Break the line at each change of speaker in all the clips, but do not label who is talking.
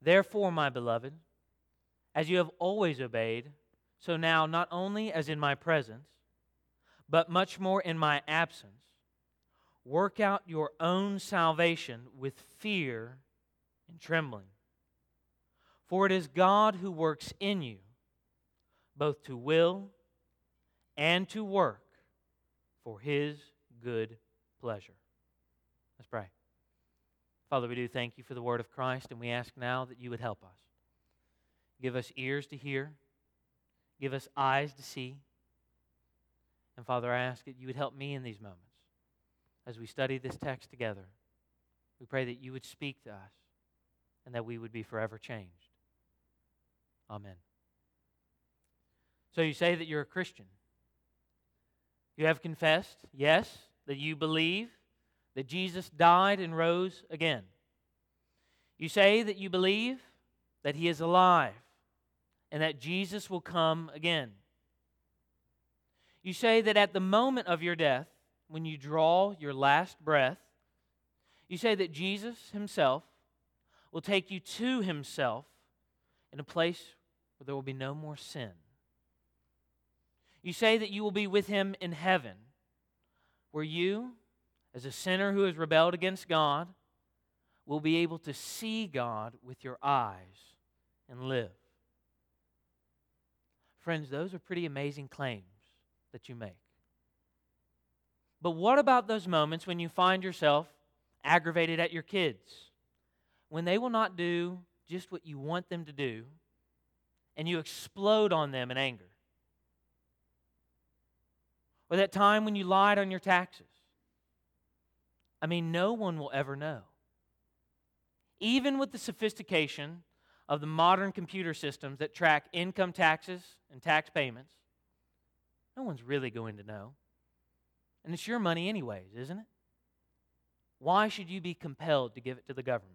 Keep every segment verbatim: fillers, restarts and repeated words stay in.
Therefore, my beloved, as you have always obeyed, so now not only as in my presence, but much more in my absence, work out your own salvation with fear and trembling. For it is God who works in you, both to will and to work for His good pleasure. Let's pray. Father, we do thank you for the word of Christ, and we ask now that you would help us. Give us ears to hear. Give us eyes to see. And Father, I ask that you would help me in these moments as we study this text together. We pray that you would speak to us and that we would be forever changed. Amen. So you say that you're a Christian. You have confessed, yes, that you believe that Jesus died and rose again. You say that you believe that He is alive and that Jesus will come again. You say that at the moment of your death, when you draw your last breath, you say that Jesus Himself will take you to Himself in a place where there will be no more sin. You say that you will be with Him in heaven, where you, as a sinner who has rebelled against God, will be able to see God with your eyes and live. Friends, those are pretty amazing claims that you make. But what about those moments when you find yourself aggravated at your kids, when they will not do just what you want them to do, and you explode on them in anger? Or that time when you lied on your taxes? I mean, no one will ever know. Even with the sophistication of the modern computer systems that track income taxes and tax payments, no one's really going to know. And it's your money anyways, isn't it? Why should you be compelled to give it to the government?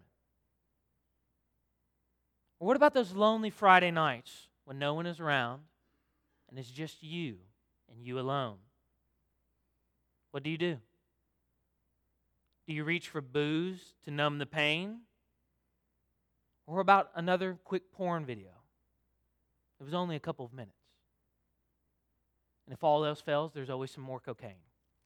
Or what about those lonely Friday nights when no one is around and it's just you and you alone? What do you do? Do you reach for booze to numb the pain? Or about another quick porn video? It was only a couple of minutes. And if all else fails, there's always some more cocaine.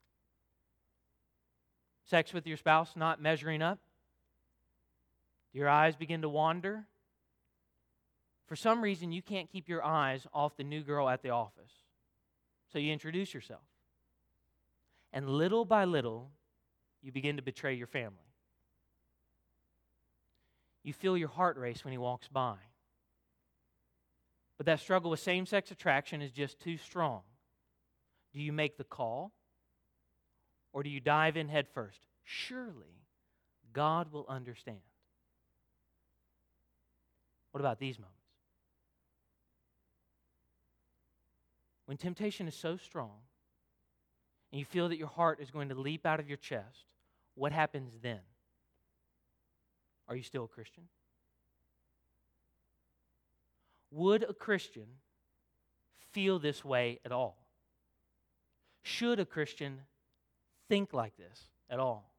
Sex with your spouse not measuring up? Do your eyes begin to wander? For some reason, you can't keep your eyes off the new girl at the office. So you introduce yourself. And little by little, you begin to betray your family. You feel your heart race when he walks by. But that struggle with same-sex attraction is just too strong. Do you make the call? Or do you dive in head first? Surely, God will understand. What about these moments? When temptation is so strong, and you feel that your heart is going to leap out of your chest, what happens then? Are you still a Christian? Would a Christian feel this way at all? Should a Christian think like this at all?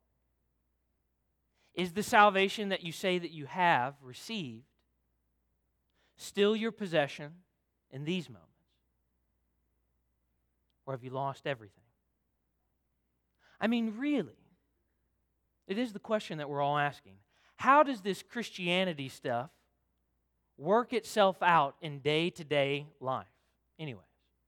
Is the salvation that you say that you have received still your possession in these moments? Or have you lost everything? I mean, really, it is the question that we're all asking. How does this Christianity stuff work itself out in day-to-day life? Anyways.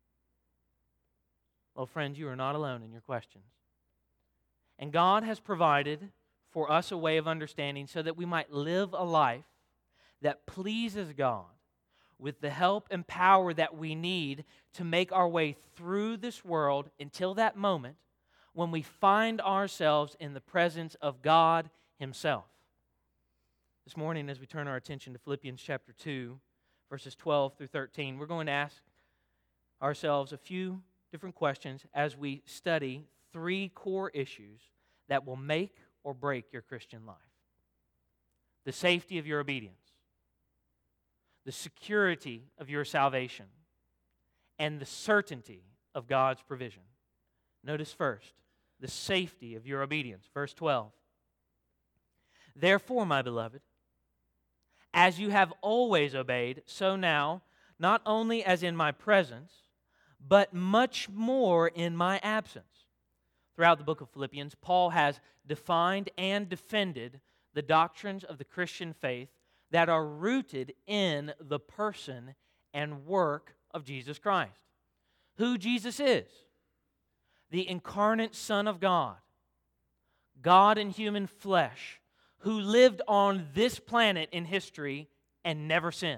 Well, friends, you are not alone in your questions. And God has provided for us a way of understanding so that we might live a life that pleases God with the help and power that we need to make our way through this world until that moment when we find ourselves in the presence of God Himself. This morning, as we turn our attention to Philippians chapter two, verses twelve through thirteen, we're going to ask ourselves a few different questions as we study three core issues that will make or break your Christian life. The safety of your obedience, the security of your salvation, and the certainty of God's provision. Notice first, the safety of your obedience. Verse twelve. Therefore, my beloved, as you have always obeyed, so now, not only as in my presence, but much more in my absence. Throughout the book of Philippians, Paul has defined and defended the doctrines of the Christian faith that are rooted in the person and work of Jesus Christ. Who Jesus is: the incarnate Son of God, God in human flesh, who lived on this planet in history and never sinned.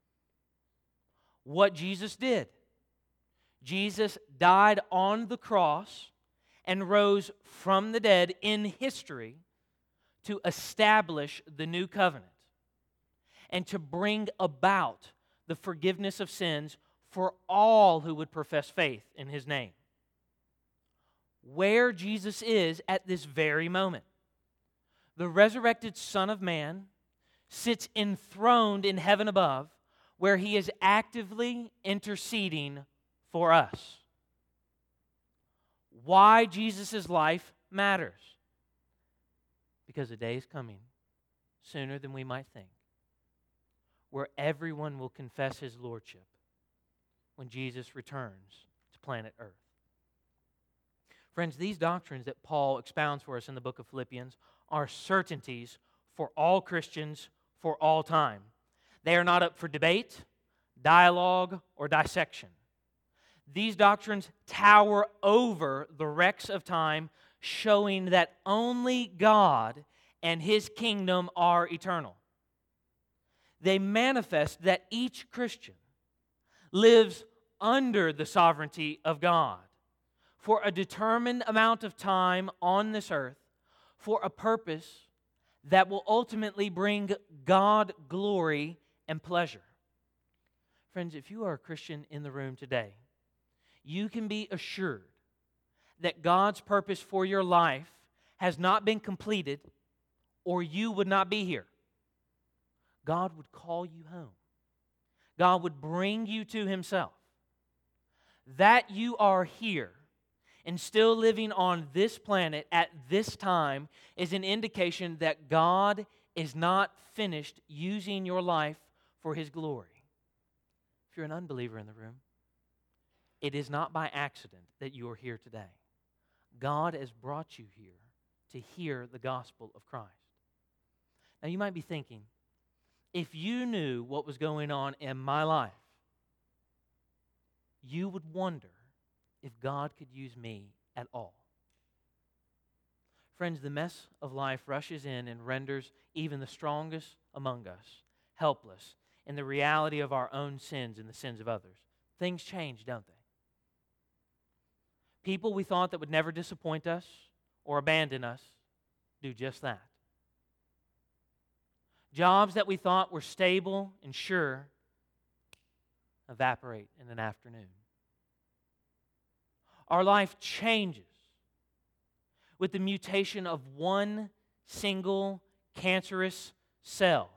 What Jesus did: Jesus died on the cross and rose from the dead in history to establish the new covenant and to bring about the forgiveness of sins for all who would profess faith in His name. Where Jesus is at this very moment, the resurrected Son of Man sits enthroned in heaven above, where He is actively interceding for us. Why Jesus' life matters: because a day is coming, sooner than we might think, where everyone will confess His lordship when Jesus returns to planet Earth. Friends, these doctrines that Paul expounds for us in the book of Philippians are certainties for all Christians for all time. They are not up for debate, dialogue, or dissection. These doctrines tower over the wrecks of time, showing that only God and His kingdom are eternal. They manifest that each Christian lives under the sovereignty of God for a determined amount of time on this earth for a purpose that will ultimately bring God glory and pleasure. Friends, if you are a Christian in the room today, you can be assured that God's purpose for your life has not been completed, or you would not be here. God would call you home. God would bring you to Himself. That you are here and still living on this planet at this time is an indication that God is not finished using your life for His glory. If you're an unbeliever in the room, it is not by accident that you are here today. God has brought you here to hear the gospel of Christ. Now you might be thinking, if you knew what was going on in my life, you would wonder if God could use me at all. Friends, the mess of life rushes in and renders even the strongest among us helpless in the reality of our own sins and the sins of others. Things change, don't they? People we thought that would never disappoint us or abandon us do just that. Jobs that we thought were stable and sure evaporate in an afternoon. Our life changes with the mutation of one single cancerous cell.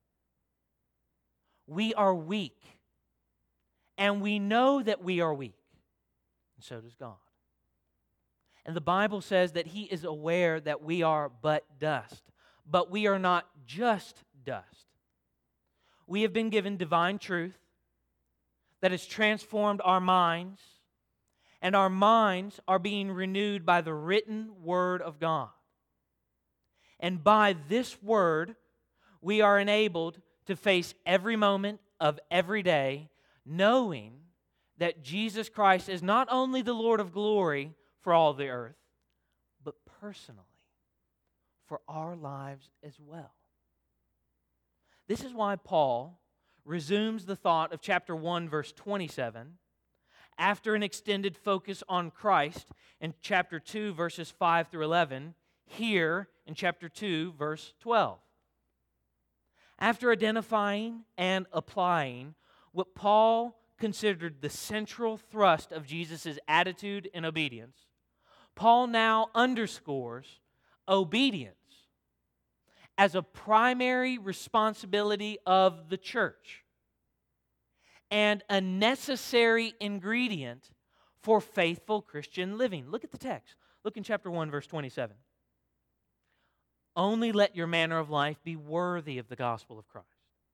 We are weak, and we know that we are weak, and so does God. And the Bible says that He is aware that we are but dust. But we are not just dust. We have been given divine truth that has transformed our minds, and our minds are being renewed by the written Word of God. And by this Word, we are enabled to face every moment of every day, knowing that Jesus Christ is not only the Lord of glory for all the earth, but personally for our lives as well. This is why Paul resumes the thought of chapter one, verse twenty-seven, after an extended focus on Christ in chapter two, verses five through eleven, here in chapter two, verse twelve. After identifying and applying what Paul considered the central thrust of Jesus' attitude and obedience, Paul now underscores obedience as a primary responsibility of the church and a necessary ingredient for faithful Christian living. Look at the text. Look in chapter one, verse twenty-seven. Only let your manner of life be worthy of the gospel of Christ.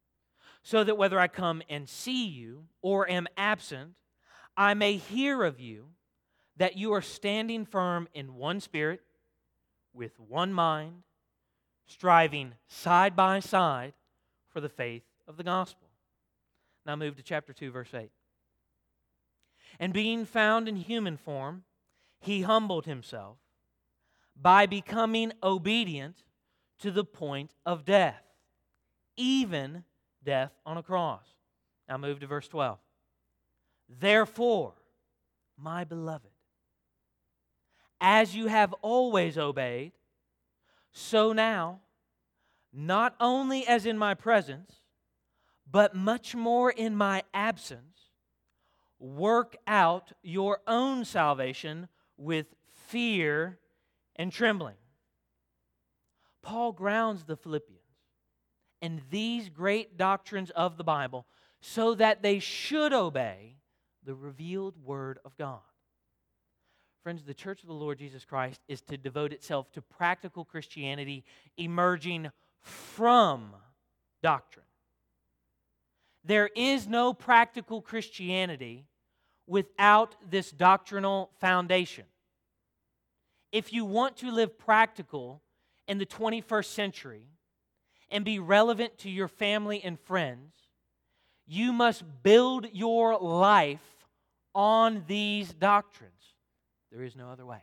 so that whether I come and see you or am absent, I may hear of you that you are standing firm in one spirit, with one mind, striving side by side for the faith of the gospel. Now move to chapter two, verse eight. And being found in human form, he humbled himself by becoming obedient to the point of death, even death on a cross. Now move to verse twelve. Therefore, my beloved, as you have always obeyed, so now, not only as in my presence, but much more in my absence, work out your own salvation with fear and trembling. Paul grounds the Philippians in these great doctrines of the Bible so that they should obey the revealed Word of God. Friends, the Church of the Lord Jesus Christ is to devote itself to practical Christianity emerging from doctrine. There is no practical Christianity without this doctrinal foundation. If you want to live practical in the twenty-first century and be relevant to your family and friends, you must build your life on these doctrines. There is no other way.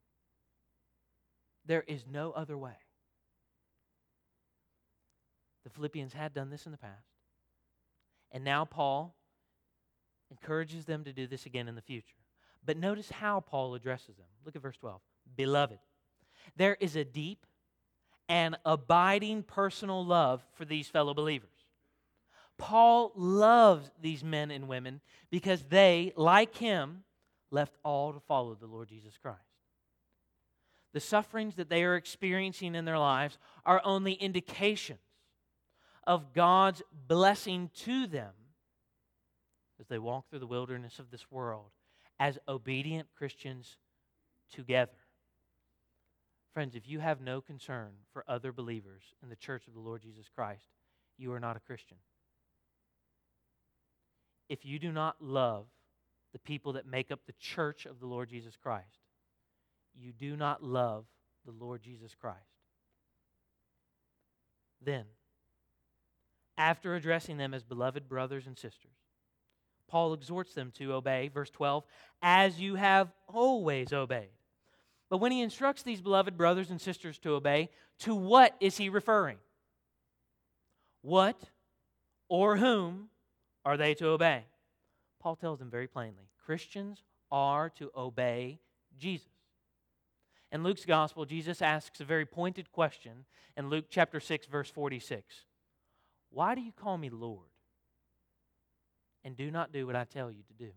There is no other way. The Philippians had done this in the past. And now Paul encourages them to do this again in the future. But notice how Paul addresses them. Look at verse twelve. Beloved, there is a deep and abiding personal love for these fellow believers. Paul loves these men and women because they, like him, left all to follow the Lord Jesus Christ. The sufferings that they are experiencing in their lives are only indications of God's blessing to them as they walk through the wilderness of this world as obedient Christians together. Friends, if you have no concern for other believers in the church of the Lord Jesus Christ, you are not a Christian. If you do not love the people that make up the church of the Lord Jesus Christ, you do not love the Lord Jesus Christ. Then, after addressing them as beloved brothers and sisters, Paul exhorts them to obey, verse twelve, as you have always obeyed. But when he instructs these beloved brothers and sisters to obey, to what is he referring? What or whom are they to obey? Paul tells them very plainly, Christians are to obey Jesus. In Luke's gospel, Jesus asks a very pointed question in Luke chapter six, verse forty-six. Why do you call me Lord and do not do what I tell you to do?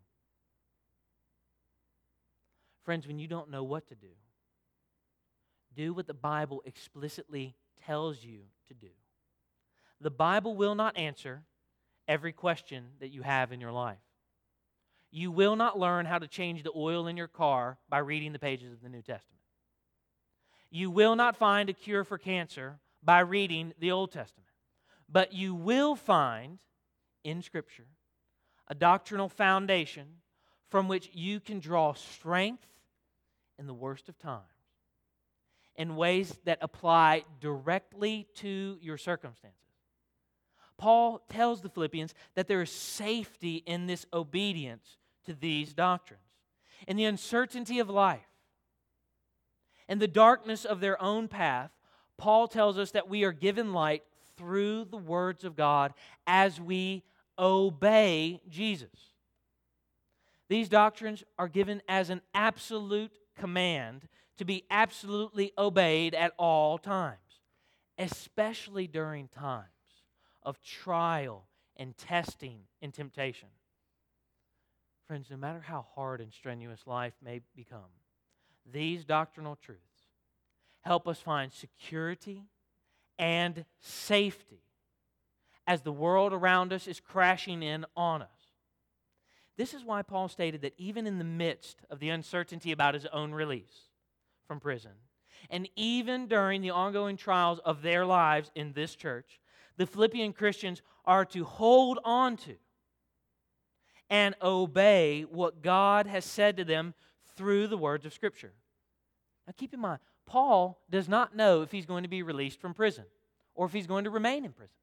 Friends, when you don't know what to do, do what the Bible explicitly tells you to do. The Bible will not answer every question that you have in your life. You will not learn how to change the oil in your car by reading the pages of the New Testament. You will not find a cure for cancer by reading the Old Testament. But you will find in Scripture a doctrinal foundation from which you can draw strength in the worst of times in ways that apply directly to your circumstances. Paul tells the Philippians that there is safety in this obedience to these doctrines. In the uncertainty of life, in the darkness of their own path, Paul tells us that we are given light through the words of God as we obey Jesus. These doctrines are given as an absolute command to be absolutely obeyed at all times, especially during times of trial and testing and temptation. Friends, no matter how hard and strenuous life may become, these doctrinal truths help us find security and safety as the world around us is crashing in on us. This is why Paul stated that even in the midst of the uncertainty about his own release from prison, and even during the ongoing trials of their lives in this church, the Philippian Christians are to hold on to and obey what God has said to them through the words of Scripture. Now keep in mind, Paul does not know if he's going to be released from prison or if he's going to remain in prison.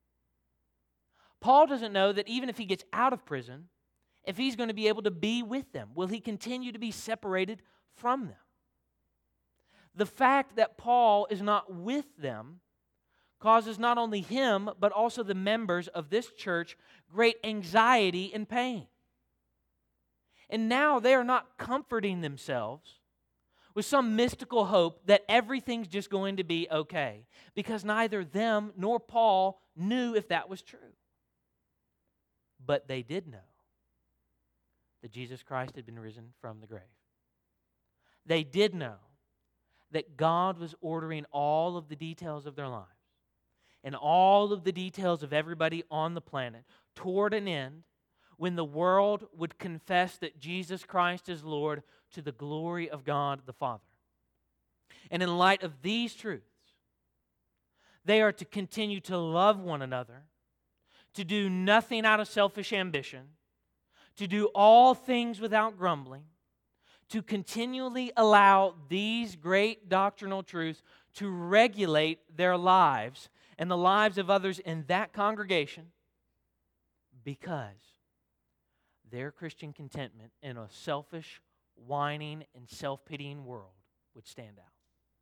Paul doesn't know that even if he gets out of prison, if he's going to be able to be with them. Will he continue to be separated from them? The fact that Paul is not with them causes not only him, but also the members of this church great anxiety and pain. And now they are not comforting themselves with some mystical hope that everything's just going to be okay, because neither them nor Paul knew if that was true. But they did know that Jesus Christ had been risen from the grave. They did know that God was ordering all of the details of their lives and all of the details of everybody on the planet toward an end when the world would confess that Jesus Christ is Lord to the glory of God the Father. And in light of these truths, they are to continue to love one another, to do nothing out of selfish ambition, to do all things without grumbling, to continually allow these great doctrinal truths to regulate their lives and the lives of others in that congregation, because their Christian contentment in a selfish, whining, and self-pitying world would stand out.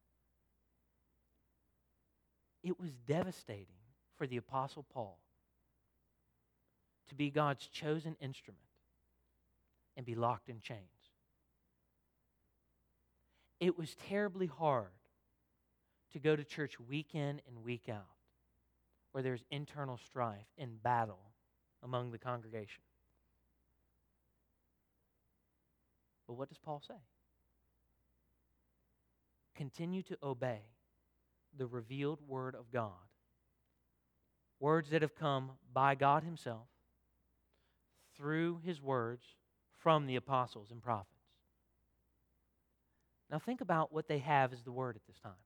It was devastating for the Apostle Paul to be God's chosen instrument and be locked in chains. It was terribly hard to go to church week in and week out where there's internal strife and battle among the congregation. But what does Paul say? Continue to obey the revealed Word of God. Words that have come by God Himself through His words from the apostles and prophets. Now think about what they have as the Word at this time.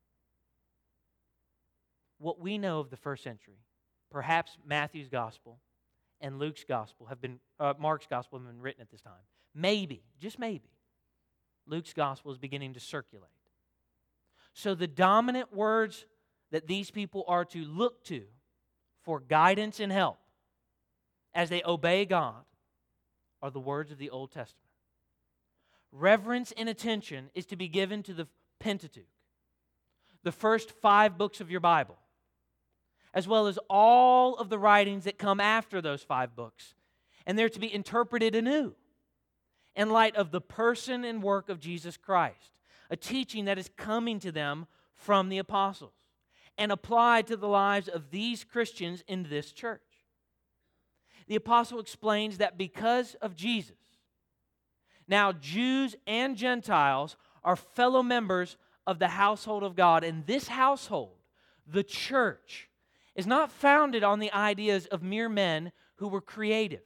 What we know of the first century, perhaps Matthew's Gospel and Luke's Gospel have been, uh, Mark's Gospel have been written at this time. Maybe, just maybe, Luke's Gospel is beginning to circulate. So the dominant words that these people are to look to for guidance and help as they obey God are the words of the Old Testament. Reverence and attention is to be given to the Pentateuch, the first five books of your Bible, as well as all of the writings that come after those five books. And they're to be interpreted anew in light of the person and work of Jesus Christ, a teaching that is coming to them from the apostles and applied to the lives of these Christians in this church. The apostle explains that because of Jesus, now Jews and Gentiles are fellow members of the household of God. And this household, the church, is not founded on the ideas of mere men who were creative.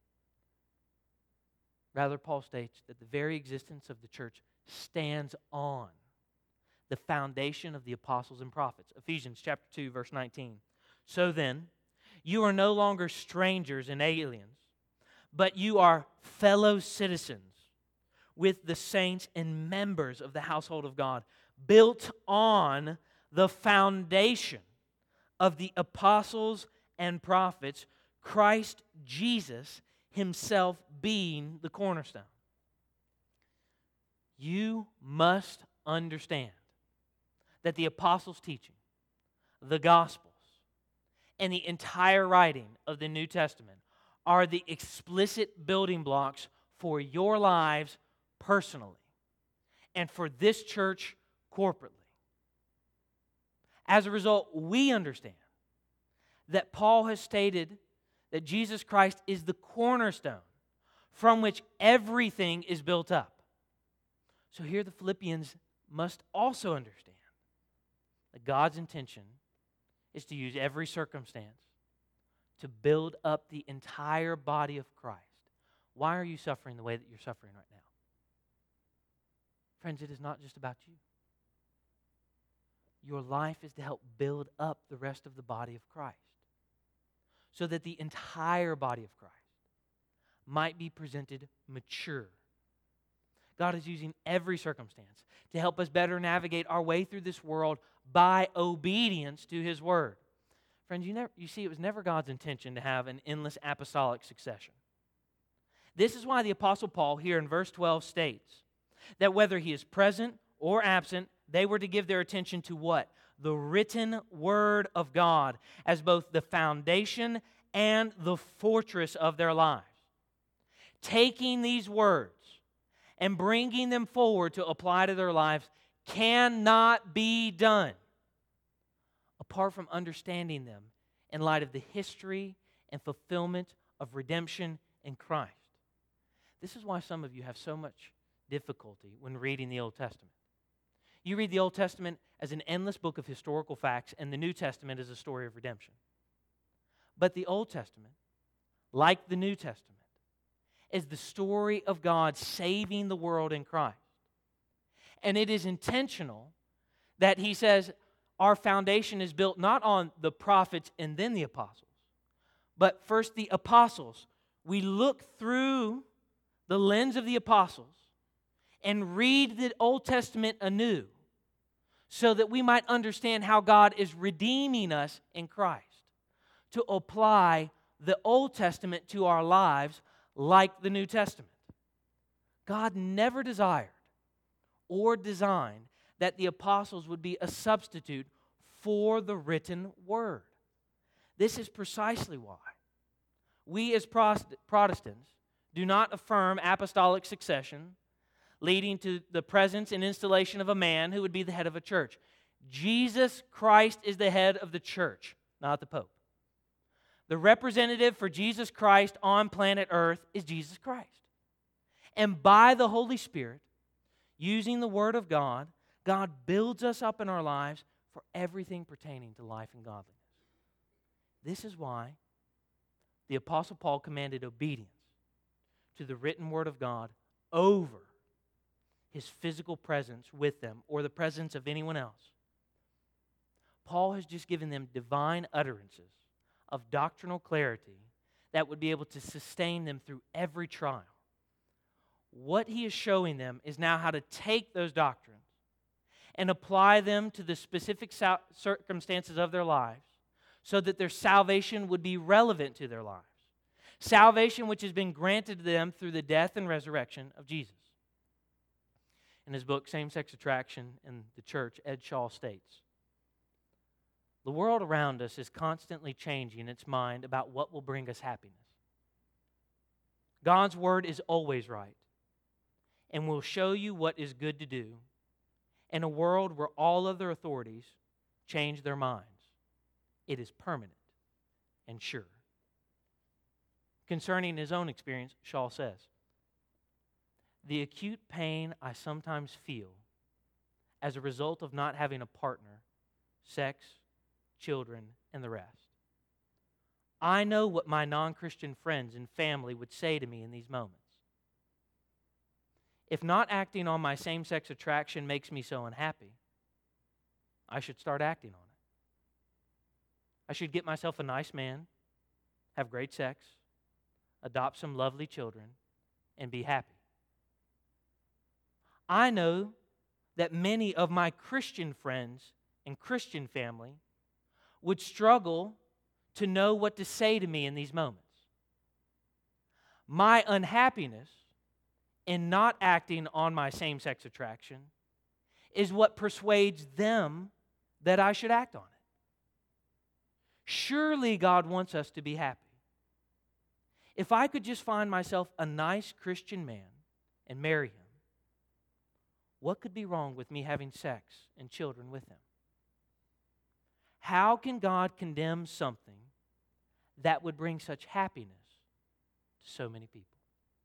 Rather, Paul states that the very existence of the church stands on the foundation of the apostles and prophets. Ephesians chapter two, verse nineteen. So then, you are no longer strangers and aliens, but you are fellow citizens with the saints and members of the household of God, built on the foundation of the apostles and prophets, Christ Jesus Himself being the cornerstone. You must understand that the apostles' teaching, the Gospels, and the entire writing of the New Testament are the explicit building blocks for your lives personally and for this church corporately. As a result, we understand that Paul has stated that Jesus Christ is the cornerstone from which everything is built up. So here the Philippians must also understand that God's intention is to use every circumstance to build up the entire body of Christ. Why are you suffering the way that you're suffering right now? Friends, it is not just about you. Your life is to help build up the rest of the body of Christ. so that the entire body of Christ might be presented mature. God is using every circumstance to help us better navigate our way through this world by obedience to His Word. Friends, you, never, you see, it was never God's intention to have an endless apostolic succession. This is why the Apostle Paul here in verse twelve states that whether he is present or absent, they were to give their attention to what? The written Word of God as both the foundation and the fortress of their lives. Taking these words and bringing them forward to apply to their lives cannot be done apart from understanding them in light of the history and fulfillment of redemption in Christ. This is why some of you have so much difficulty when reading the Old Testament. You read the Old Testament as an endless book of historical facts, and the New Testament as a story of redemption. But the Old Testament, like the New Testament, is the story of God saving the world in Christ. And it is intentional that He says our foundation is built not on the prophets and then the apostles, but first the apostles. We look through the lens of the apostles and read the Old Testament anew so that we might understand how God is redeeming us in Christ, to apply the Old Testament to our lives like the New Testament. God never desired or designed that the apostles would be a substitute for the written Word. This is precisely why we as Protestants do not affirm apostolic succession leading to the presence and installation of a man who would be the head of a church. Jesus Christ is the head of the church, not the Pope. The representative for Jesus Christ on planet Earth is Jesus Christ. And by the Holy Spirit, using the Word of God, God builds us up in our lives for everything pertaining to life and godliness. This is why the Apostle Paul commanded obedience to the written Word of God over his physical presence with them or the presence of anyone else. Paul has just given them divine utterances of doctrinal clarity that would be able to sustain them through every trial. What he is showing them is now how to take those doctrines and apply them to the specific circumstances of their lives so that their salvation would be relevant to their lives. Salvation which has been granted to them through the death and resurrection of Jesus. In his book, Same-Sex Attraction in the Church, Ed Shaw states, "The world around us is constantly changing its mind about what will bring us happiness. God's Word is always right and will show you what is good to do in a world where all other authorities change their minds. It is permanent and sure." Concerning his own experience, Shaw says, "The acute pain I sometimes feel as a result of not having a partner, sex, children, and the rest. I know what my non-Christian friends and family would say to me in these moments. If not acting on my same-sex attraction makes me so unhappy, I should start acting on it. I should get myself a nice man, have great sex, adopt some lovely children, and be happy. I know that many of my Christian friends and Christian family would struggle to know what to say to me in these moments. My unhappiness in not acting on my same-sex attraction is what persuades them that I should act on it. Surely God wants us to be happy. If I could just find myself a nice Christian man and marry him, what could be wrong with me having sex and children with him? How can God condemn something that would bring such happiness to so many people?"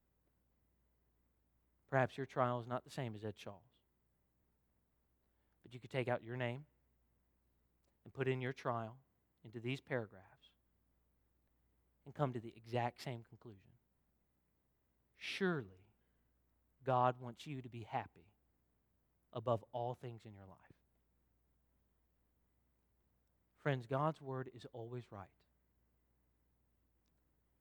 Perhaps your trial is not the same as Ed Shaw's. But you could take out your name and put in your trial into these paragraphs and come to the exact same conclusion. Surely God wants you to be happy above all things in your life. Friends, God's Word is always right.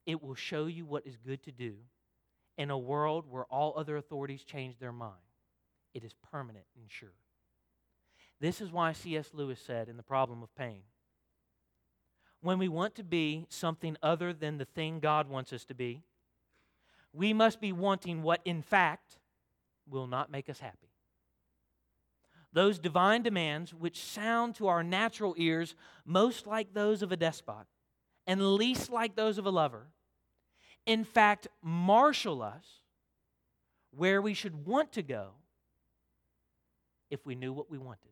it will show you what is good to do in a world where all other authorities change their mind. It is permanent and sure. This is why C S Lewis said in The Problem of Pain, when we want to be something other than the thing God wants us to be, we must be wanting what, in fact, will not make us happy. Those divine demands which sound to our natural ears most like those of a despot and least like those of a lover, in fact, marshal us where we should want to go if we knew what we wanted.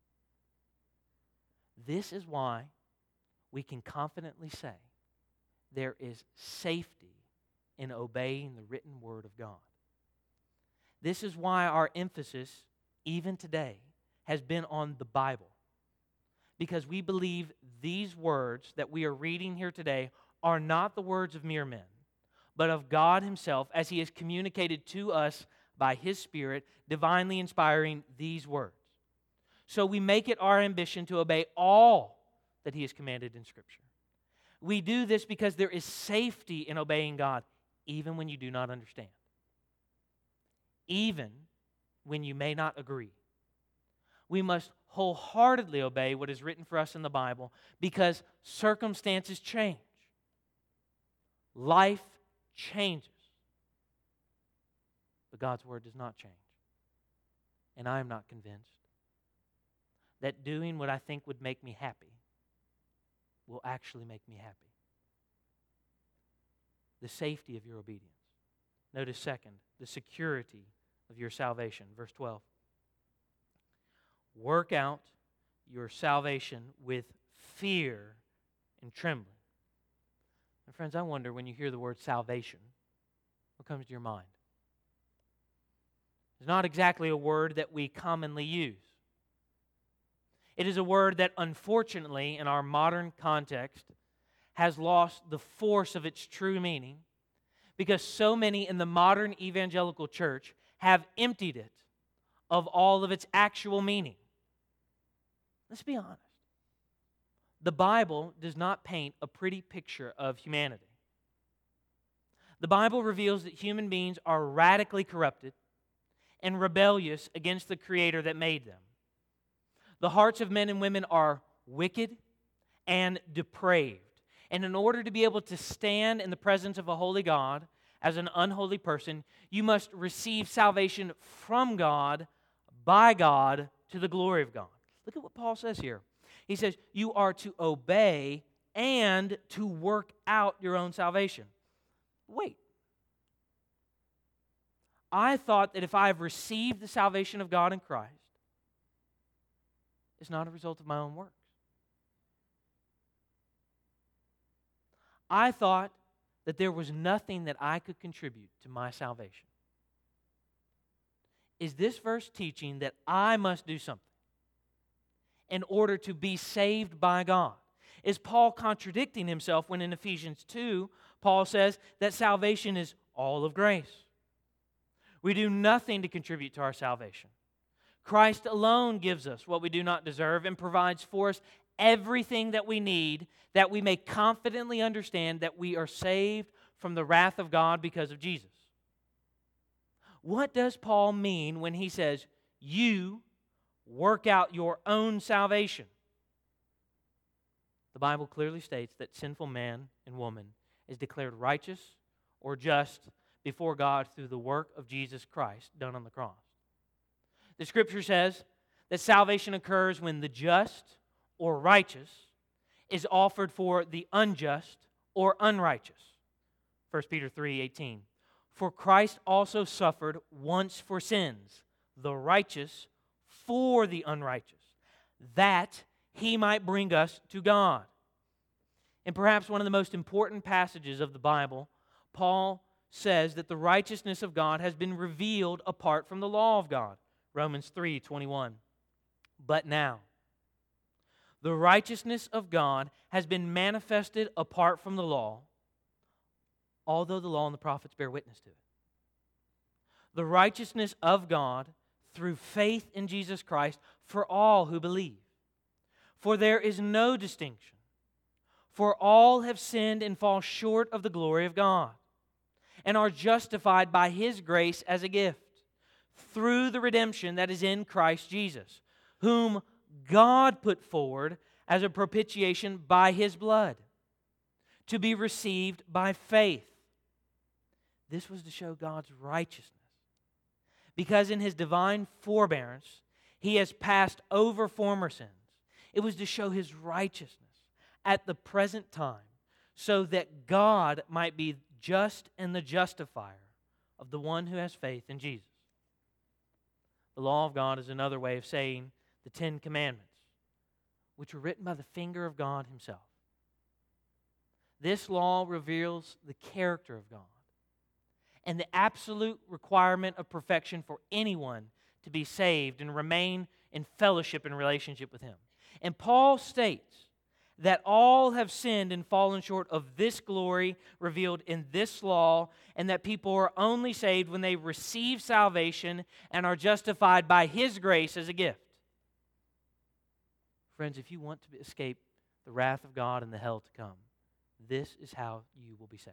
This is why we can confidently say there is safety in obeying the written Word of God. This is why our emphasis, even today, has been on the Bible. Because we believe these words that we are reading here today are not the words of mere men, but of God Himself as He has communicated to us by His Spirit, divinely inspiring these words. So we make it our ambition to obey all that He has commanded in Scripture. We do this because there is safety in obeying God, even when you do not understand. Even when you may not agree. We must wholeheartedly obey what is written for us in the Bible because circumstances change. Life changes. But God's Word does not change. And I am not convinced that doing what I think would make me happy will actually make me happy. The safety of your obedience. Notice second, the security of your salvation. Verse twelve. Work out your salvation with fear and trembling. And friends, I wonder when you hear the word salvation, what comes to your mind? It's not exactly a word that we commonly use. It is a word that, unfortunately, in our modern context, has lost the force of its true meaning because so many in the modern evangelical church have emptied it of all of its actual meaning. Let's be honest. The Bible does not paint a pretty picture of humanity. The Bible reveals that human beings are radically corrupted and rebellious against the Creator that made them. The hearts of men and women are wicked and depraved. And in order to be able to stand in the presence of a holy God as an unholy person, you must receive salvation from God, by God, to the glory of God. Look at what Paul says here. He says, you are to obey and to work out your own salvation. Wait. I thought that if I have received the salvation of God in Christ, it's not a result of my own works. I thought that there was nothing that I could contribute to my salvation. Is this verse teaching that I must do something in order to be saved by God? Is Paul contradicting himself when in Ephesians two, Paul says that salvation is all of grace? We do nothing to contribute to our salvation. Christ alone gives us what we do not deserve and provides for us everything that we need that we may confidently understand that we are saved from the wrath of God because of Jesus. What does Paul mean when he says, you work out your own salvation? The Bible clearly states that sinful man and woman is declared righteous or just before God through the work of Jesus Christ done on the cross. The Scripture says that salvation occurs when the just or righteous is offered for the unjust or unrighteous. First Peter three eighteen. For Christ also suffered once for sins, the righteous for the unrighteous, that He might bring us to God. In perhaps one of the most important passages of the Bible, Paul says that the righteousness of God has been revealed apart from the law of God. Romans three twenty-one. But now, the righteousness of God has been manifested apart from the law, although the law and the prophets bear witness to it. The righteousness of God through faith in Jesus Christ for all who believe. For there is no distinction. For all have sinned and fall short of the glory of God, and are justified by His grace as a gift, through the redemption that is in Christ Jesus, whom God put forward as a propitiation by His blood, to be received by faith. This was to show God's righteousness, because in His divine forbearance He has passed over former sins. It was to show His righteousness at the present time, so that God might be just and the justifier of the one who has faith in Jesus. The law of God is another way of saying the Ten Commandments, which were written by the finger of God Himself. This law reveals the character of God and the absolute requirement of perfection for anyone to be saved and remain in fellowship and relationship with Him. And Paul states that all have sinned and fallen short of this glory revealed in this law, and that people are only saved when they receive salvation and are justified by His grace as a gift. Friends, if you want to escape the wrath of God and the hell to come, this is how you will be saved.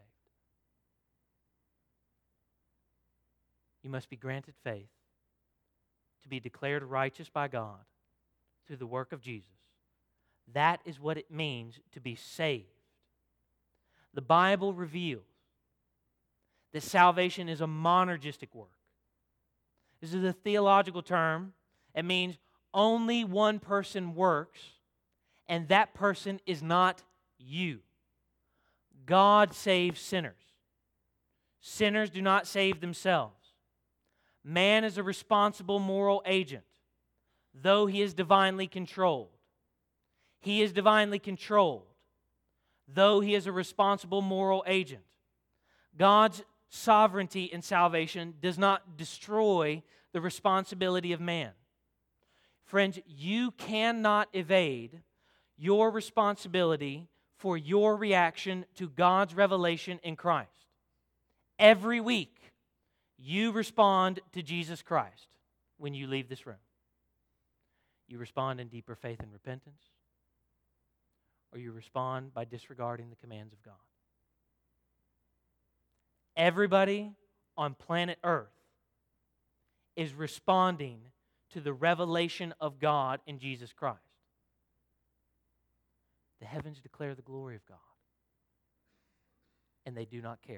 You must be granted faith to be declared righteous by God through the work of Jesus. That is what it means to be saved. The Bible reveals that salvation is a monergistic work. This is a theological term. It means only one person works, and that person is not you. God saves sinners. Sinners do not save themselves. Man is a responsible moral agent, though he is divinely controlled. He is divinely controlled, though he is a responsible moral agent. God's sovereignty in salvation does not destroy the responsibility of man. Friends, you cannot evade your responsibility for your reaction to God's revelation in Christ. Every week, you respond to Jesus Christ when you leave this room. You respond in deeper faith and repentance, or you respond by disregarding the commands of God. Everybody on planet Earth is responding to the revelation of God in Jesus Christ. The heavens declare the glory of God, and they do not care.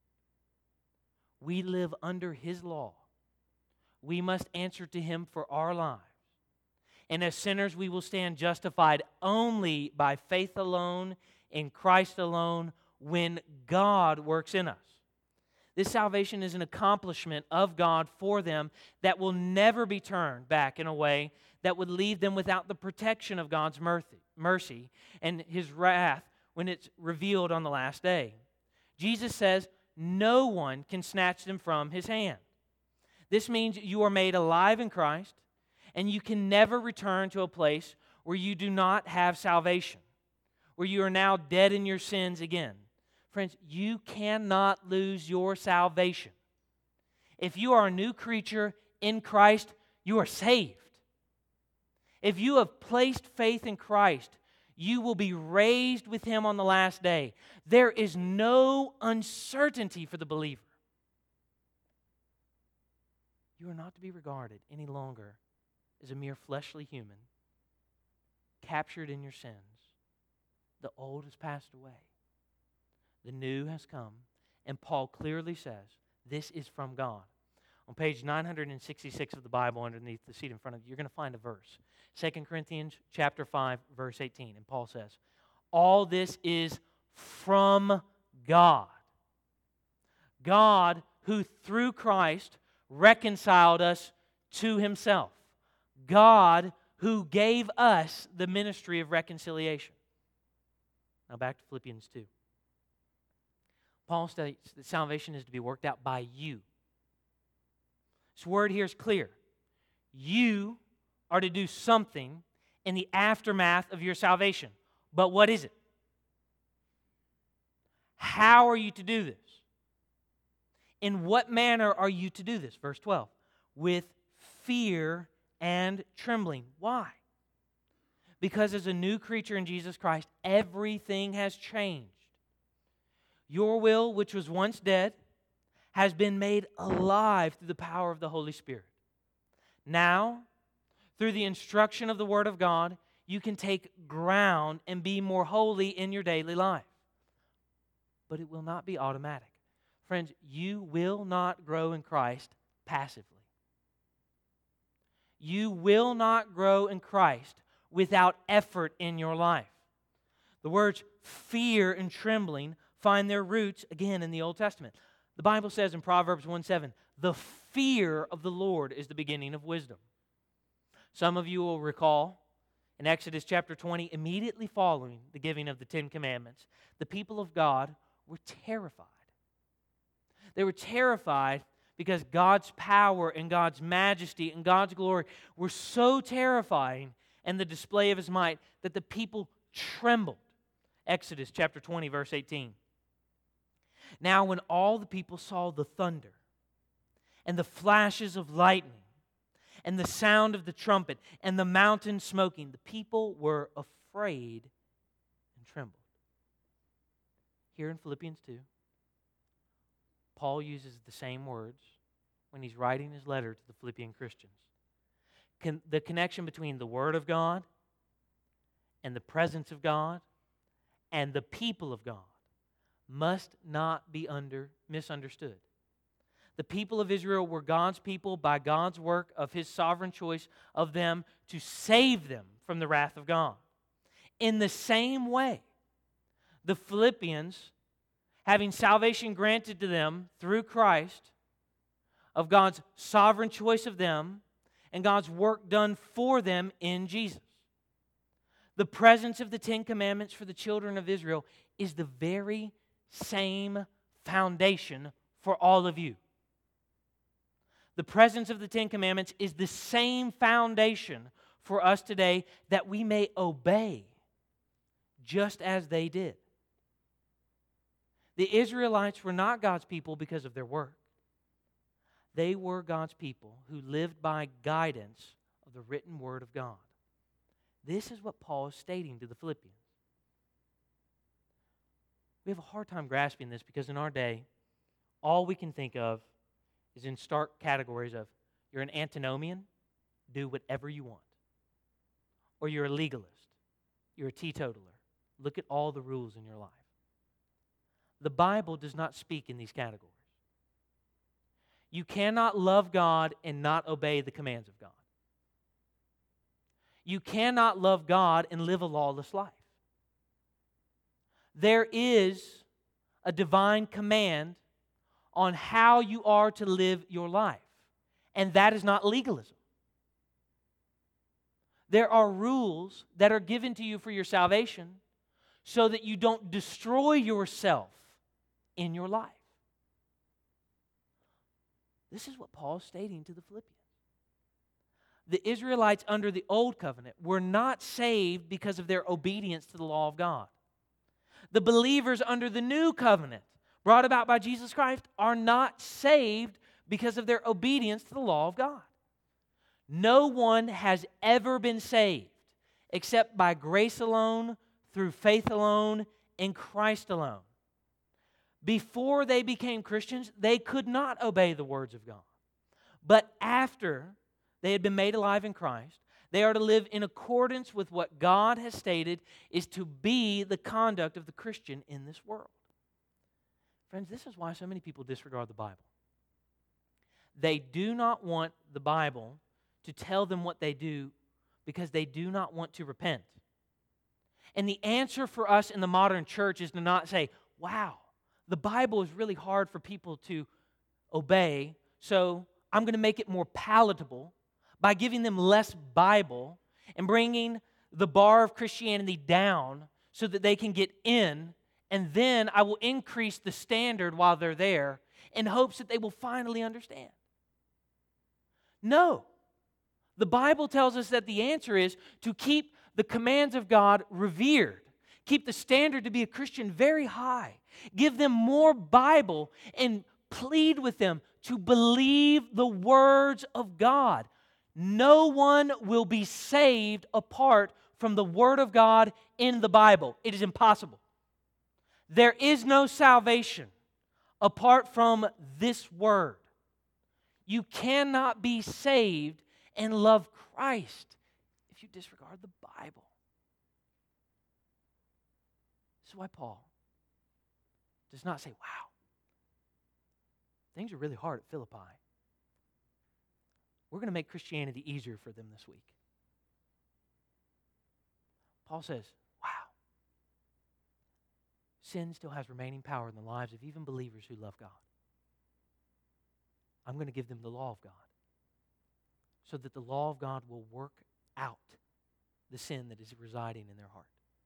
We live under His law. We must answer to Him for our lives. And as sinners, we will stand justified only by faith alone, in Christ alone, when God works in us. This salvation is an accomplishment of God for them that will never be turned back in a way that would leave them without the protection of God's mercy and His wrath when it's revealed on the last day. Jesus says no one can snatch them from His hand. This means you are made alive in Christ, and you can never return to a place where you do not have salvation, where you are now dead in your sins again. Friends, you cannot lose your salvation. If you are a new creature in Christ, you are saved. If you have placed faith in Christ, you will be raised with Him on the last day. There is no uncertainty for the believer. You are not to be regarded any longer as a mere fleshly human, captured in your sins. The old has passed away. The new has come. And Paul clearly says, this is from God. On page nine hundred sixty-six of the Bible, underneath the seat in front of you, you're going to find a verse. Second Corinthians chapter five, verse eighteen. And Paul says, all this is from God. God, who through Christ reconciled us to Himself. God, who gave us the ministry of reconciliation. Now back to Philippians two. Paul states that salvation is to be worked out by you. This word here is clear. You are to do something in the aftermath of your salvation. But what is it? How are you to do this? In what manner are you to do this? Verse twelve. With fear and trembling. Why? Because as a new creature in Jesus Christ, everything has changed. Your will, which was once dead, has been made alive through the power of the Holy Spirit. Now, through the instruction of the Word of God, you can take ground and be more holy in your daily life. But it will not be automatic. Friends, you will not grow in Christ passively. You will not grow in Christ without effort in your life. The words fear and trembling find their roots, again, in the Old Testament. The Bible says in Proverbs one seven, the fear of the Lord is the beginning of wisdom. Some of you will recall in Exodus chapter twenty, immediately following the giving of the Ten Commandments, the people of God were terrified. They were terrified because God's power and God's majesty and God's glory were so terrifying and the display of His might that the people trembled. Exodus chapter twenty, verse eighteen. Now when all the people saw the thunder and the flashes of lightning and the sound of the trumpet and the mountain smoking, the people were afraid and trembled. Here in Philippians two, Paul uses the same words when he's writing his letter to the Philippian Christians. Con- the connection between the Word of God and the presence of God and the people of God must not be under misunderstood. The people of Israel were God's people by God's work of His sovereign choice of them to save them from the wrath of God. In the same way, the Philippians, having salvation granted to them through Christ, of God's sovereign choice of them, and God's work done for them in Jesus. The presence of the Ten Commandments for the children of Israel is the very same foundation for all of you. The presence of the Ten Commandments is the same foundation for us today, that we may obey just as they did. The Israelites were not God's people because of their work. They were God's people who lived by guidance of the written Word of God. This is what Paul is stating to the Philippians. We have a hard time grasping this because in our day, all we can think of is in stark categories of you're an antinomian, do whatever you want. Or you're a legalist, you're a teetotaler. Look at all the rules in your life. The Bible does not speak in these categories. You cannot love God and not obey the commands of God. You cannot love God and live a lawless life. There is a divine command on how you are to live your life, and that is not legalism. There are rules that are given to you for your salvation so that you don't destroy yourself in your life. This is what Paul is stating to the Philippians. The Israelites under the Old Covenant were not saved because of their obedience to the law of God. The believers under the New Covenant, brought about by Jesus Christ, are not saved because of their obedience to the law of God. No one has ever been saved except by grace alone, through faith alone, in Christ alone. Before they became Christians, they could not obey the words of God. But after they had been made alive in Christ, they are to live in accordance with what God has stated is to be the conduct of the Christian in this world. Friends, this is why so many people disregard the Bible. They do not want the Bible to tell them what they do because they do not want to repent. And the answer for us in the modern church is to not say, wow, the Bible is really hard for people to obey, so I'm going to make it more palatable by giving them less Bible and bringing the bar of Christianity down so that they can get in, and then I will increase the standard while they're there in hopes that they will finally understand. No. The Bible tells us that the answer is to keep the commands of God revered. Keep the standard to be a Christian very high. Give them more Bible and plead with them to believe the words of God. No one will be saved apart from the Word of God in the Bible. It is impossible. There is no salvation apart from this Word. You cannot be saved and love Christ if you disregard the Bible. This is why Paul does not say, wow, things are really hard at Philippi. We're going to make Christianity easier for them this week. Paul says, wow, sin still has remaining power in the lives of even believers who love God. I'm going to give them the law of God so that the law of God will work out the sin that is residing in their heart.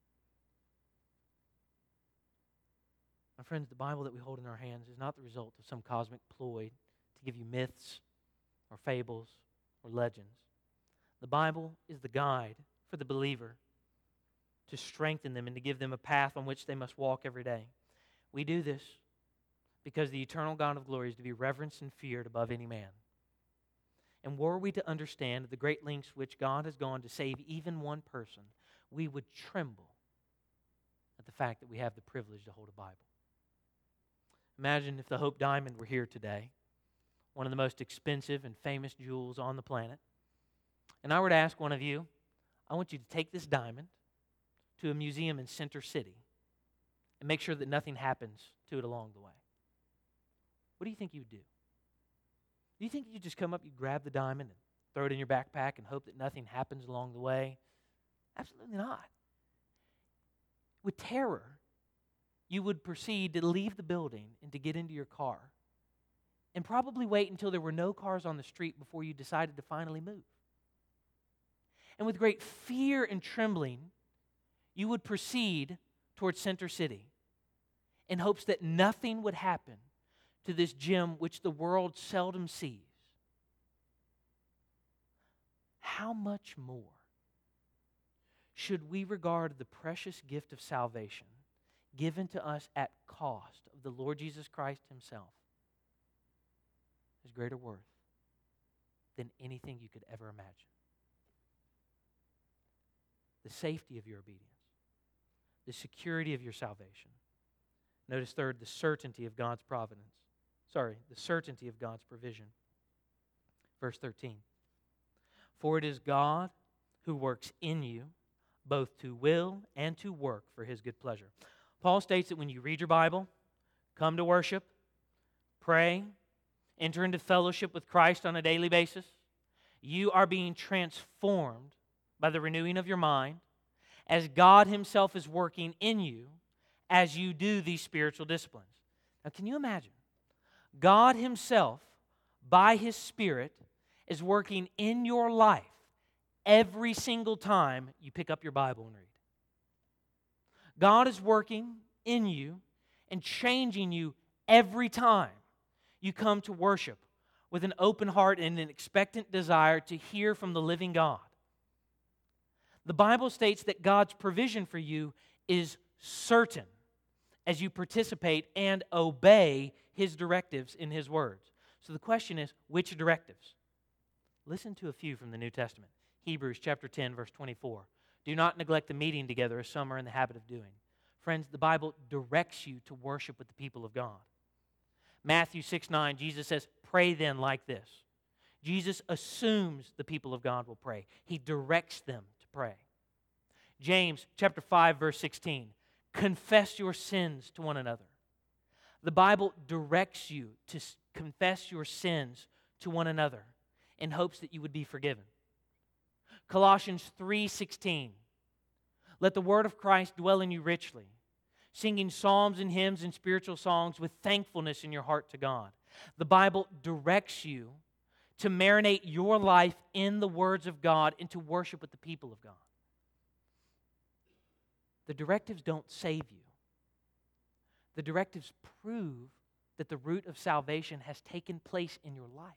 My friends, the Bible that we hold in our hands is not the result of some cosmic ploy to give you myths or fables or legends. The Bible is the guide for the believer to strengthen them and to give them a path on which they must walk every day. We do this because the eternal God of glory is to be reverenced and feared above any man. And were we to understand the great lengths which God has gone to save even one person, we would tremble at the fact that we have the privilege to hold a Bible. Imagine if the Hope Diamond were here today, one of the most expensive and famous jewels on the planet, and I were to ask one of you, I want you to take this diamond to a museum in Center City and make sure that nothing happens to it along the way. What do you think you would do? Do you think you just come up, you grab the diamond and throw it in your backpack and hope that nothing happens along the way? Absolutely not. With terror, you would proceed to leave the building and to get into your car and probably wait until there were no cars on the street before you decided to finally move. And with great fear and trembling, you would proceed towards Center City in hopes that nothing would happen to this gem which the world seldom sees. How much more should we regard the precious gift of salvation given to us at cost of the Lord Jesus Christ Himself as greater worth than anything you could ever imagine? The safety of your obedience, the security of your salvation. Notice third, the certainty of God's providence. Sorry, the certainty of God's provision. Verse thirteen. For it is God who works in you, both to will and to work for His good pleasure. Paul states that when you read your Bible, come to worship, pray, enter into fellowship with Christ on a daily basis, you are being transformed by the renewing of your mind as God Himself is working in you as you do these spiritual disciplines. Now, can you imagine? God Himself, by His Spirit, is working in your life every single time you pick up your Bible and read. God is working in you and changing you every time you come to worship with an open heart and an expectant desire to hear from the living God. The Bible states that God's provision for you is certain as you participate and obey His directives in His words. So the question is, which directives? Listen to a few from the New Testament. Hebrews chapter ten, verse twenty-four. Do not neglect the meeting together as some are in the habit of doing. Friends, the Bible directs you to worship with the people of God. Matthew six nine, Jesus says, pray then like this. Jesus assumes the people of God will pray. He directs them to pray. James chapter five, verse sixteen, confess your sins to one another. The Bible directs you to confess your sins to one another in hopes that you would be forgiven. Colossians three sixteen, let the word of Christ dwell in you richly, singing psalms and hymns and spiritual songs with thankfulness in your heart to God. The Bible directs you to marinate your life in the words of God and to worship with the people of God. The directives don't save you. The directives prove that the root of salvation has taken place in your life.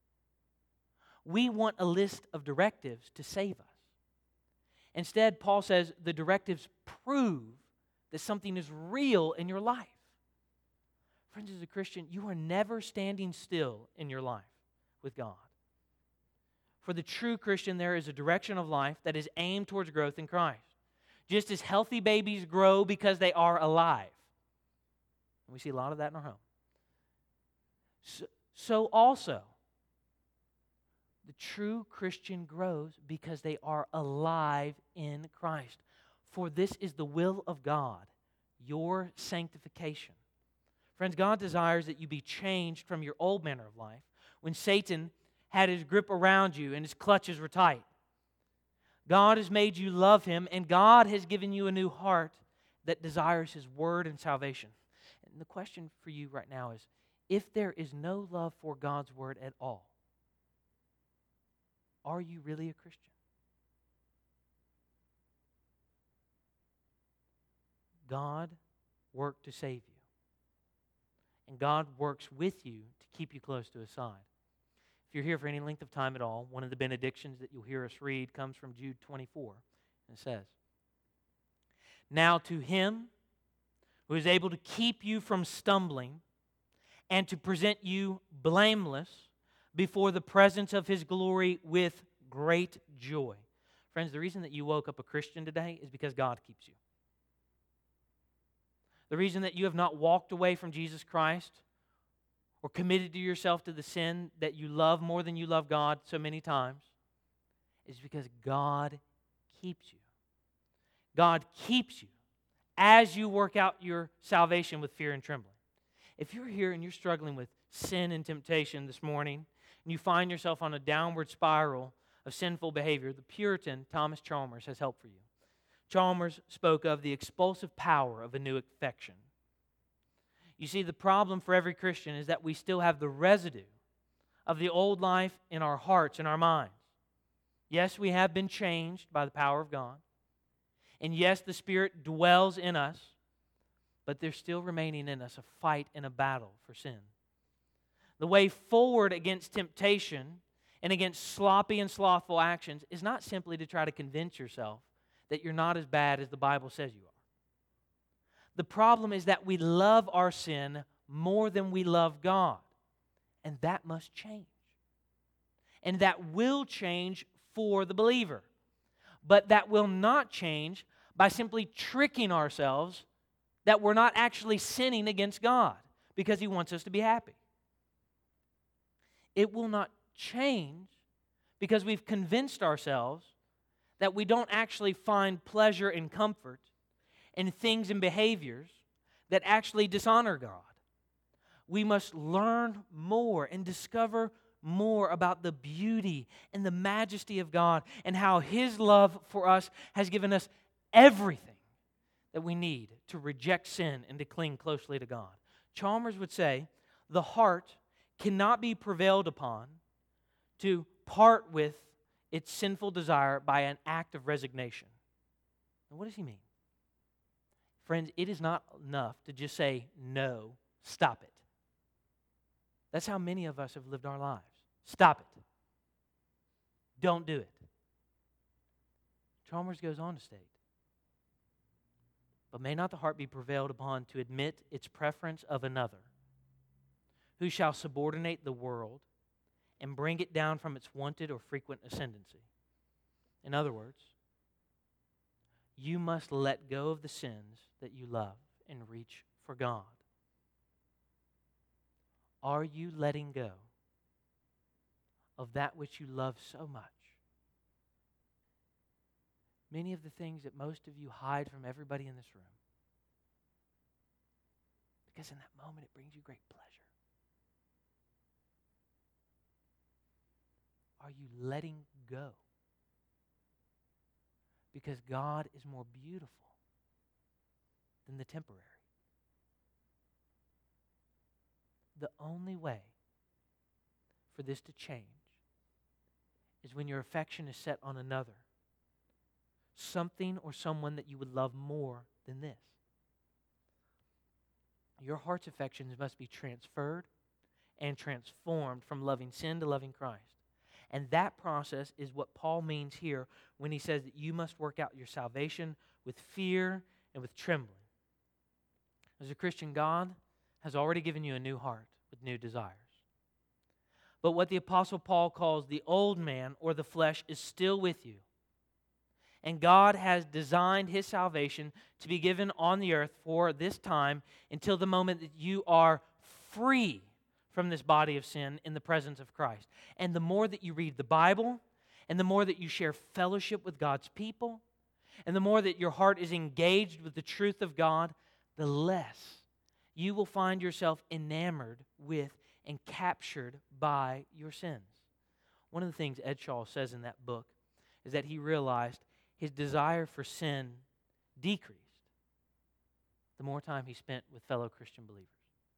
We want a list of directives to save us. Instead, Paul says the directives prove that something is real in your life. Friends, as a Christian, you are never standing still in your life with God. For the true Christian, there is a direction of life that is aimed towards growth in Christ. Just as healthy babies grow because they are alive. And we see a lot of that in our home. So, so also, the true Christian grows because they are alive in Christ. For this is the will of God, your sanctification. Friends, God desires that you be changed from your old manner of life when Satan had his grip around you and his clutches were tight. God has made you love Him, and God has given you a new heart that desires His word and salvation. And the question for you right now is, if there is no love for God's word at all, are you really a Christian? God worked to save you. And God works with you to keep you close to His side. If you're here for any length of time at all, one of the benedictions that you'll hear us read comes from Jude twenty-four. And it says, "Now to Him who is able to keep you from stumbling and to present you blameless before the presence of His glory with great joy." Friends, the reason that you woke up a Christian today is because God keeps you. The reason that you have not walked away from Jesus Christ or committed to yourself to the sin that you love more than you love God so many times is because God keeps you. God keeps you as you work out your salvation with fear and trembling. If you're here and you're struggling with sin and temptation this morning, and you find yourself on a downward spiral of sinful behavior, the Puritan Thomas Chalmers has help for you. Chalmers spoke of the expulsive power of a new affection. You see, the problem for every Christian is that we still have the residue of the old life in our hearts and our minds. Yes, we have been changed by the power of God. And yes, the Spirit dwells in us, but there's still remaining in us a fight and a battle for sin. The way forward against temptation and against sloppy and slothful actions is not simply to try to convince yourself that you're not as bad as the Bible says you are. The problem is that we love our sin more than we love God. And that must change. And that will change for the believer. But that will not change by simply tricking ourselves that we're not actually sinning against God because He wants us to be happy. It will not change because we've convinced ourselves that we don't actually find pleasure and comfort in things and behaviors that actually dishonor God. We must learn more and discover more about the beauty and the majesty of God and how His love for us has given us everything that we need to reject sin and to cling closely to God. Chalmers would say, the heart cannot be prevailed upon to part with its sinful desire by an act of resignation. And what does he mean? Friends, it is not enough to just say, no, stop it. That's how many of us have lived our lives. Stop it. Don't do it. Chalmers goes on to state, but may not the heart be prevailed upon to admit its preference of another, who shall subordinate the world and bring it down from its wonted or frequent ascendancy? In other words, you must let go of the sins that you love and reach for God. Are you letting go of that which you love so much? Many of the things that most of you hide from everybody in this room. Because in that moment it brings you great pleasure. Are you letting go? Because God is more beautiful than the temporary. The only way for this to change is when your affection is set on another, something or someone that you would love more than this. Your heart's affections must be transferred and transformed from loving sin to loving Christ. And that process is what Paul means here when he says that you must work out your salvation with fear and with trembling. As a Christian, God has already given you a new heart with new desires. But what the Apostle Paul calls the old man or the flesh is still with you. And God has designed His salvation to be given on the earth for this time until the moment that you are free from this body of sin in the presence of Christ. And the more that you read the Bible, and the more that you share fellowship with God's people, and the more that your heart is engaged with the truth of God, the less you will find yourself enamored with and captured by your sins. One of the things Ed Shaw says in that book is that he realized his desire for sin decreased the more time he spent with fellow Christian believers.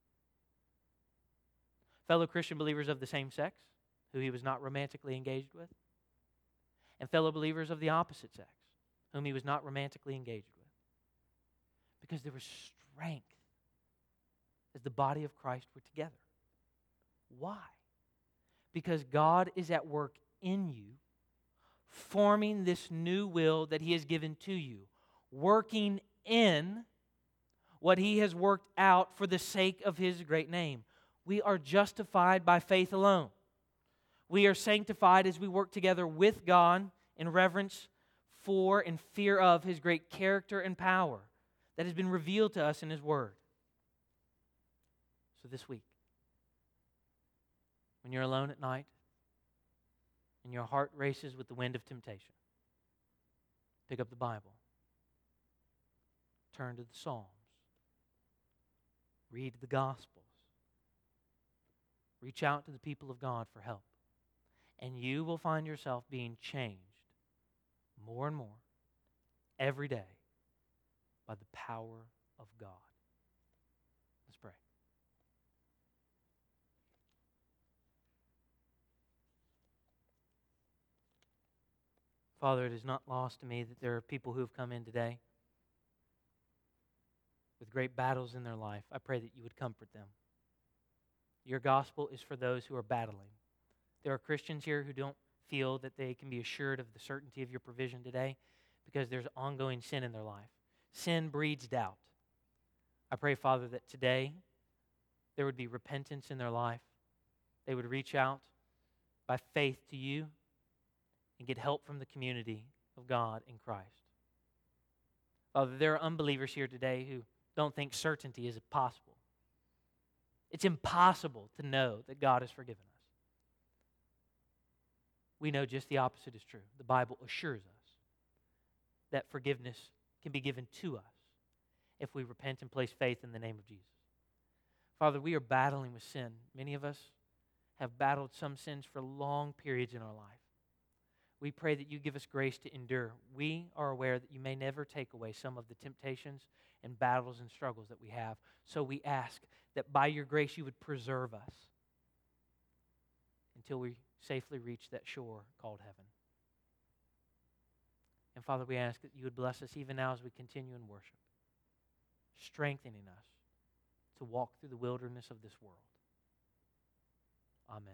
Fellow Christian believers of the same sex, who he was not romantically engaged with, and fellow believers of the opposite sex, whom he was not romantically engaged with. Because there was strength as the body of Christ were together. Why? Because God is at work in you, forming this new will that He has given to you, working in what He has worked out for the sake of His great name. We are justified by faith alone. We are sanctified as we work together with God in reverence for and fear of His great character and power that has been revealed to us in His Word. So this week, when you're alone at night and your heart races with the wind of temptation, pick up the Bible, turn to the Psalms, read the Gospels, reach out to the people of God for help, and you will find yourself being changed more and more every day by the power of God. Let's pray. Father, it is not lost to me that there are people who have come in today with great battles in their life. I pray that you would comfort them. Your gospel is for those who are battling. There are Christians here who don't feel that they can be assured of the certainty of your provision today because there's ongoing sin in their life. Sin breeds doubt. I pray, Father, that today there would be repentance in their life. They would reach out by faith to you and get help from the community of God in Christ. Father, there are unbelievers here today who don't think certainty is possible. It's impossible to know that God has forgiven us. We know just the opposite is true. The Bible assures us that forgiveness can be given to us if we repent and place faith in the name of Jesus. Father, we are battling with sin. Many of us have battled some sins for long periods in our life. We pray that you give us grace to endure. We are aware that you may never take away some of the temptations and battles and struggles that we have. So we ask that by your grace you would preserve us until we safely reach that shore called heaven. And Father, we ask that you would bless us even now as we continue in worship, strengthening us to walk through the wilderness of this world. Amen.